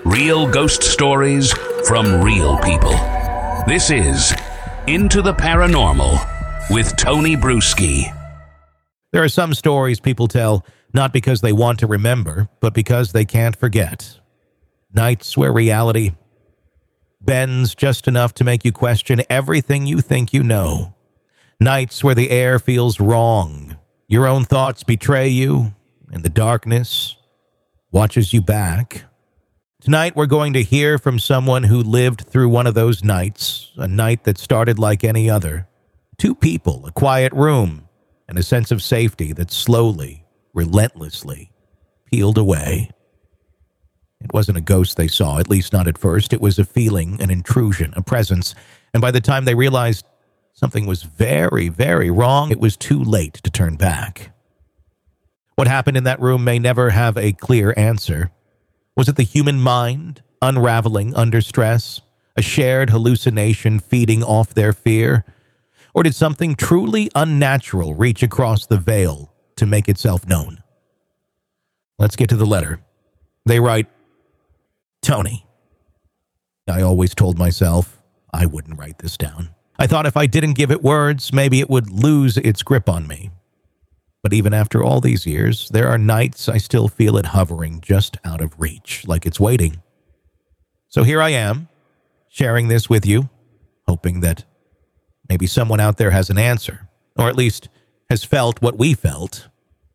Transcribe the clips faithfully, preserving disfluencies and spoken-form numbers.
Real ghost stories from real people. This is Into the Paranormal with Tony Bruschi. There are some stories people tell not because they want to remember, but because they can't forget. Nights where reality bends just enough to make you question everything you think you know. Nights where the air feels wrong. Your own thoughts betray you, and the darkness watches you back. Tonight, we're going to hear from someone who lived through one of those nights, a night that started like any other. Two people, a quiet room, and a sense of safety that slowly, relentlessly peeled away. It wasn't a ghost they saw, at least not at first. It was a feeling, an intrusion, a presence. And by the time they realized something was very, very wrong, it was too late to turn back. What happened in that room may never have a clear answer. Was it the human mind unraveling under stress, a shared hallucination feeding off their fear? Or did something truly unnatural reach across the veil to make itself known? Let's get to the letter. They write, Tony. I always told myself I wouldn't write this down. I thought if I didn't give it words, maybe it would lose its grip on me. But even after all these years, there are nights I still feel it hovering just out of reach, like it's waiting. So here I am, sharing this with you, hoping that maybe someone out there has an answer, or at least has felt what we felt.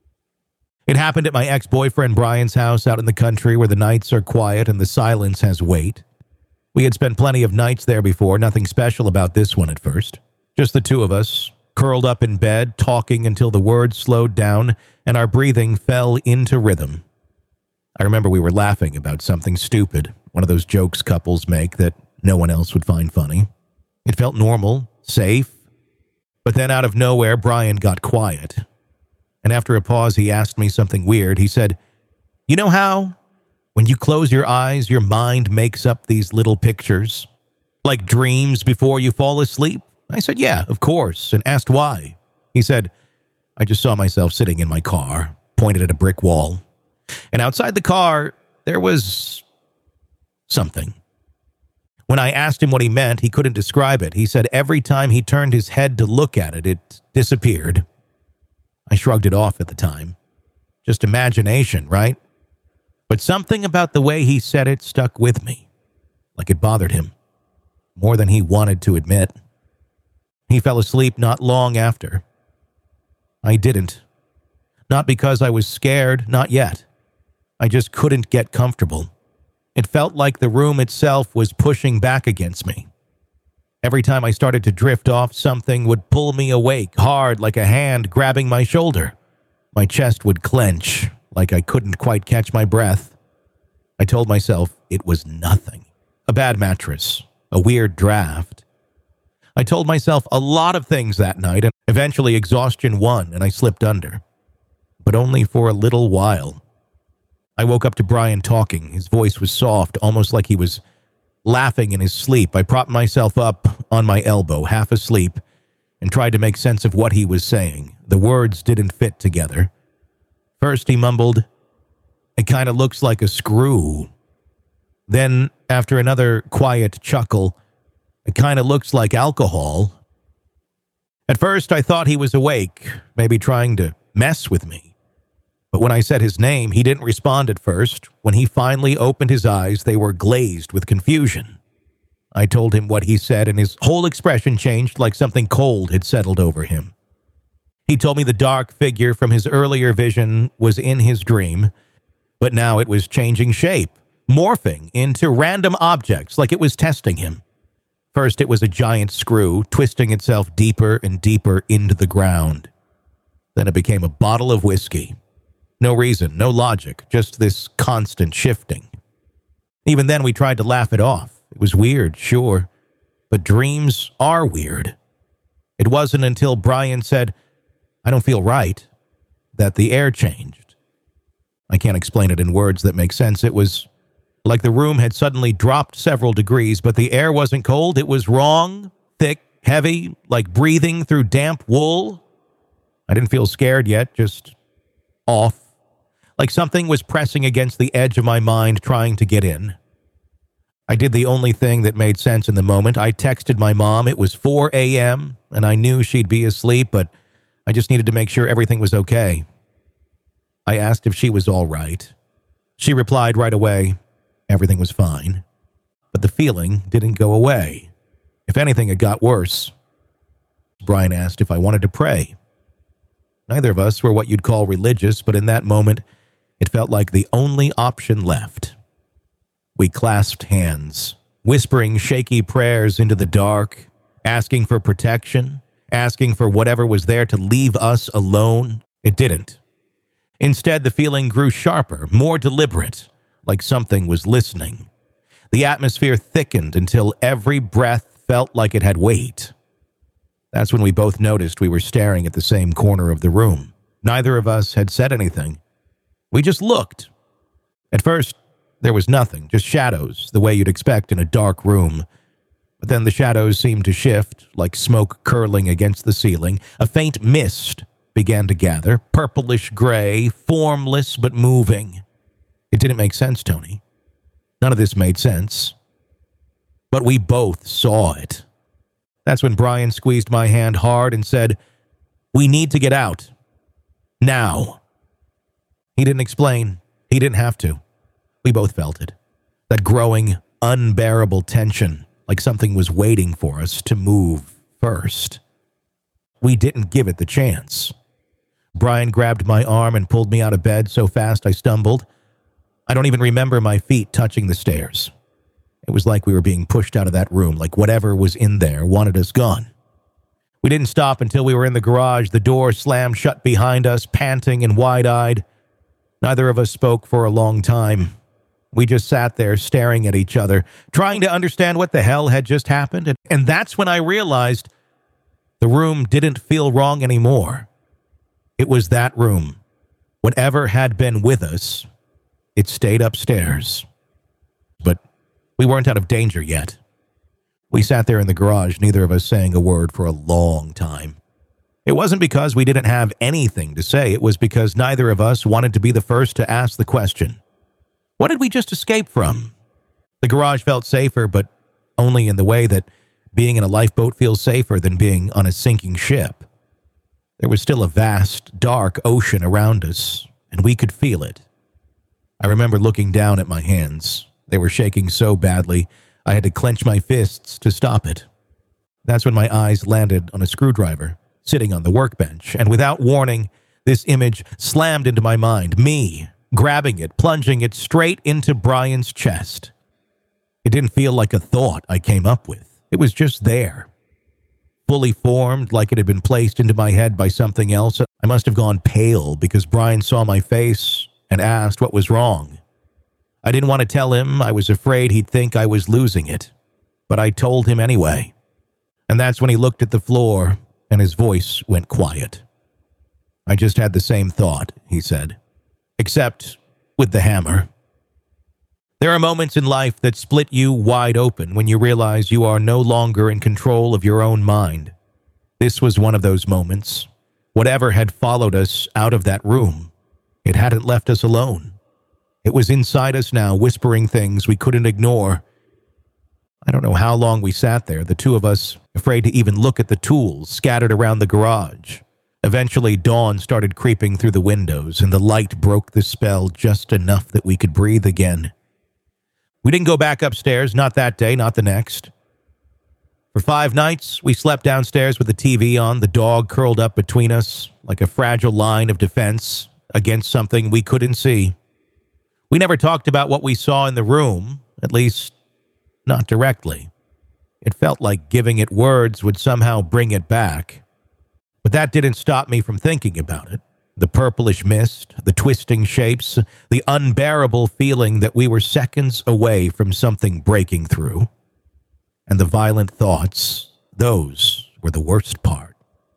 It happened at my ex-boyfriend Brian's house out in the country where the nights are quiet and the silence has weight. We had spent plenty of nights there before, nothing special about this one at first. Just the two of us, curled up in bed, talking until the words slowed down and our breathing fell into rhythm. I remember we were laughing about something stupid, one of those jokes couples make that no one else would find funny. It felt normal, safe. But then out of nowhere, Brian got quiet. And after a pause, he asked me something weird. He said, "You know how, when you close your eyes, your mind makes up these little pictures? Like dreams before you fall asleep?" I said, "Yeah, of course," and asked why. He said, "I just saw myself sitting in my car," pointed at a brick wall. And outside the car, there was something. When I asked him what he meant, he couldn't describe it. He said every time he turned his head to look at it, it disappeared. I shrugged it off at the time. Just imagination, right? But something about the way he said it stuck with me, like it bothered him, more than he wanted to admit. He fell asleep not long after. I didn't. Not because I was scared, not yet. I just couldn't get comfortable. It felt like the room itself was pushing back against me. Every time I started to drift off, something would pull me awake, hard like a hand grabbing my shoulder. My chest would clench, like I couldn't quite catch my breath. I told myself it was nothing. A bad mattress, a weird draft. I told myself a lot of things that night, and eventually exhaustion won, and I slipped under. But only for a little while. I woke up to Brian talking. His voice was soft, almost like he was laughing in his sleep. I propped myself up on my elbow, half asleep, and tried to make sense of what he was saying. The words didn't fit together. First, he mumbled, "It kind of looks like a screw." Then, after another quiet chuckle, "It kind of looks like alcohol." At first, I thought he was awake, maybe trying to mess with me. But when I said his name, he didn't respond at first. When he finally opened his eyes, they were glazed with confusion. I told him what he said, and his whole expression changed like something cold had settled over him. He told me the dark figure from his earlier vision was in his dream, but now it was changing shape, morphing into random objects like it was testing him. First, it was a giant screw, twisting itself deeper and deeper into the ground. Then it became a bottle of whiskey. No reason, no logic, just this constant shifting. Even then, we tried to laugh it off. It was weird, sure, but dreams are weird. It wasn't until Brian said, "I don't feel right," that the air changed. I can't explain it in words that make sense. It was like the room had suddenly dropped several degrees, but the air wasn't cold. It was wrong, thick, heavy, like breathing through damp wool. I didn't feel scared yet, just off. Like something was pressing against the edge of my mind, trying to get in. I did the only thing that made sense in the moment. I texted my mom. It was four a.m., and I knew she'd be asleep, but I just needed to make sure everything was okay. I asked if she was all right. She replied right away, everything was fine. But the feeling didn't go away. If anything, it got worse. Brian asked if I wanted to pray. Neither of us were what you'd call religious, but in that moment, it felt like the only option left. We clasped hands, whispering shaky prayers into the dark, asking for protection, asking for whatever was there to leave us alone. It didn't. Instead, the feeling grew sharper, more deliberate, like something was listening. The atmosphere thickened until every breath felt like it had weight. That's when we both noticed we were staring at the same corner of the room. Neither of us had said anything. We just looked. At first, there was nothing, just shadows, the way you'd expect in a dark room. But then the shadows seemed to shift, like smoke curling against the ceiling. A faint mist began to gather, purplish gray, formless but moving. It didn't make sense, Tony. None of this made sense. But we both saw it. That's when Brian squeezed my hand hard and said, "We need to get out. Now." He didn't explain. He didn't have to. We both felt it. That growing, unbearable tension, like something was waiting for us to move first. We didn't give it the chance. Brian grabbed my arm and pulled me out of bed so fast I stumbled. I don't even remember my feet touching the stairs. It was like we were being pushed out of that room, like whatever was in there wanted us gone. We didn't stop until we were in the garage. The door slammed shut behind us, panting and wide-eyed. Neither of us spoke for a long time. We just sat there staring at each other, trying to understand what the hell had just happened. And that's when I realized the room didn't feel wrong anymore. It was that room. Whatever had been with us, it stayed upstairs. But we weren't out of danger yet. We sat there in the garage, neither of us saying a word for a long time. It wasn't because we didn't have anything to say. It was because neither of us wanted to be the first to ask the question. What did we just escape from? The garage felt safer, but only in the way that being in a lifeboat feels safer than being on a sinking ship. There was still a vast, dark ocean around us, and we could feel it. I remember looking down at my hands. They were shaking so badly, I had to clench my fists to stop it. That's when my eyes landed on a screwdriver, sitting on the workbench, and without warning, this image slammed into my mind, me, grabbing it, plunging it straight into Brian's chest. It didn't feel like a thought I came up with. It was just there. Fully formed, like it had been placed into my head by something else. I must have gone pale because Brian saw my face and asked what was wrong. I didn't want to tell him. I was afraid he'd think I was losing it. But I told him anyway. And that's when he looked at the floor and his voice went quiet. "I just had the same thought," he said. "Except with the hammer." There are moments in life that split you wide open when you realize you are no longer in control of your own mind. This was one of those moments. Whatever had followed us out of that room, it hadn't left us alone. It was inside us now, whispering things we couldn't ignore. I don't know how long we sat there, the two of us, afraid to even look at the tools scattered around the garage. Eventually, dawn started creeping through the windows, and the light broke the spell just enough that we could breathe again. We didn't go back upstairs, not that day, not the next. For five nights, we slept downstairs with the T V on, the dog curled up between us, like a fragile line of defense against something we couldn't see. We never talked about what we saw in the room, at least not directly. It felt like giving it words would somehow bring it back. But that didn't stop me from thinking about it. The purplish mist, the twisting shapes, the unbearable feeling that we were seconds away from something breaking through. And the violent thoughts, those were the worst part.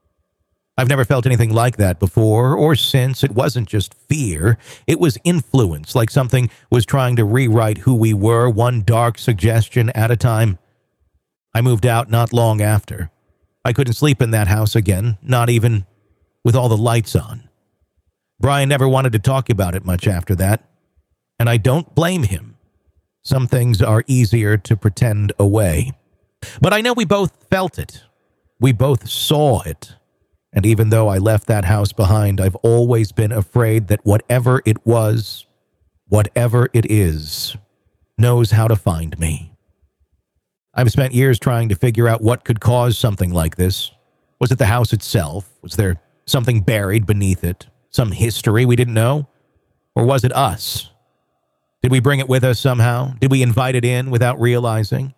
I've never felt anything like that before or since. It wasn't just fear. It was influence, like something was trying to rewrite who we were, one dark suggestion at a time. I moved out not long after. I couldn't sleep in that house again, not even with all the lights on. Brian never wanted to talk about it much after that, and I don't blame him. Some things are easier to pretend away. But I know we both felt it. We both saw it. And even though I left that house behind, I've always been afraid that whatever it was, whatever it is, knows how to find me. I've spent years trying to figure out what could cause something like this. Was it the house itself? Was there something buried beneath it? Some history we didn't know? Or was it us? Did we bring it with us somehow? Did we invite it in without realizing?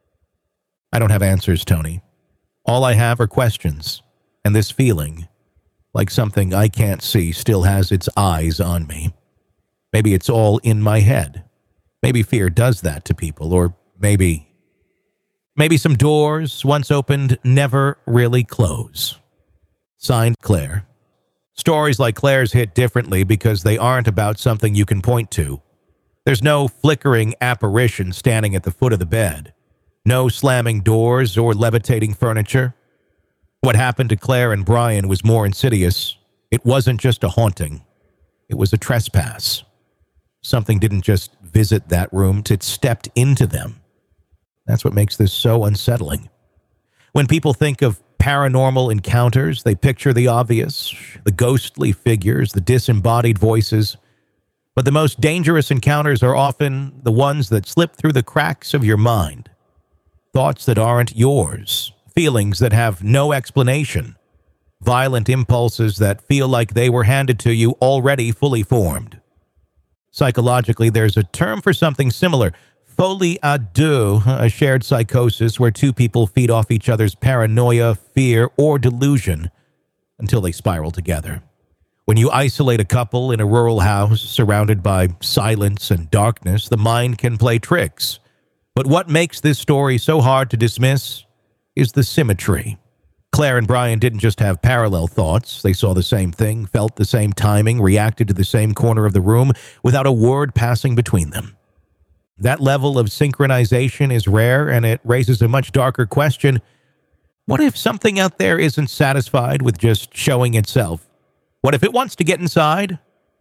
I don't have answers, Tony. All I have are questions, and this feeling, like something I can't see, still has its eyes on me. Maybe it's all in my head. Maybe fear does that to people, or maybe... Maybe some doors, once opened, never really close. Signed, Claire. Stories like Claire's hit differently because they aren't about something you can point to. There's no flickering apparition standing at the foot of the bed. No slamming doors or levitating furniture. What happened to Claire and Brian was more insidious. It wasn't just a haunting. It was a trespass. Something didn't just visit that room, it stepped into them. That's what makes this so unsettling. When people think of paranormal encounters, they picture the obvious, the ghostly figures, the disembodied voices. But the most dangerous encounters are often the ones that slip through the cracks of your mind. Thoughts that aren't yours, feelings that have no explanation, violent impulses that feel like they were handed to you already fully formed. Psychologically, there's a term for something similar. Folie à deux, a shared psychosis where two people feed off each other's paranoia, fear, or delusion until they spiral together. When you isolate a couple in a rural house surrounded by silence and darkness, the mind can play tricks. But what makes this story so hard to dismiss is the symmetry. Claire and Brian didn't just have parallel thoughts. They saw the same thing, felt the same timing, reacted to the same corner of the room without a word passing between them. That level of synchronization is rare, and it raises a much darker question. What if something out there isn't satisfied with just showing itself? What if it wants to get inside?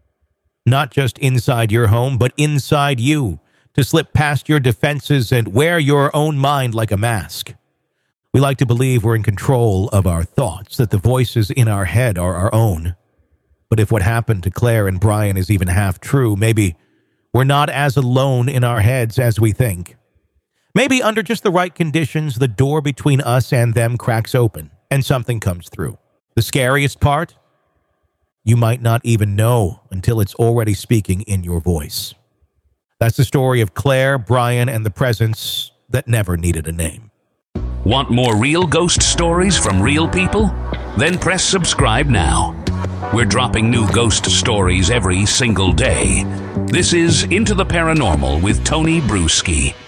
Not just inside your home, but inside you, to slip past your defenses and wear your own mind like a mask. We like to believe we're in control of our thoughts, that the voices in our head are our own. But if what happened to Claire and Brian is even half true, maybe we're not as alone in our heads as we think. Maybe under just the right conditions, the door between us and them cracks open, and something comes through. The scariest part? You might not even know until it's already speaking in your voice. That's the story of Claire, Brian, and the presence that never needed a name. Want more real ghost stories from real people? Then press subscribe now. We're dropping new ghost stories every single day. This is Into the Paranormal with Tony Bruschi.